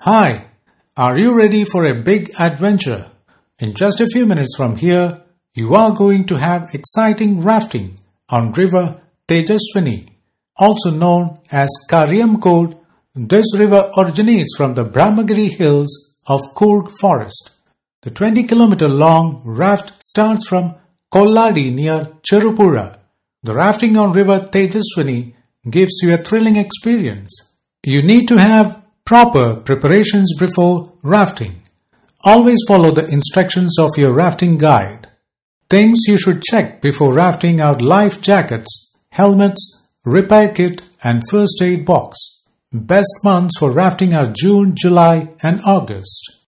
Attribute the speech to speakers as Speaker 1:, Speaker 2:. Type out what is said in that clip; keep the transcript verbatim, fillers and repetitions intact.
Speaker 1: Hi, are you ready for a big adventure? In just a few minutes from here, you are going to have exciting rafting on River Tejaswini, also known as Karyam-Kod. This river originates from the Brahmagiri hills of Coorg forest. The twenty kilometer long raft starts from Kolladi near Cherupura. The rafting on River Tejaswini gives you a thrilling experience. You need to have proper preparations before rafting. Always follow the instructions of your rafting guide. Things you should check before rafting are life jackets, helmets, repair kit and first aid box. Best months for rafting are June, July and August.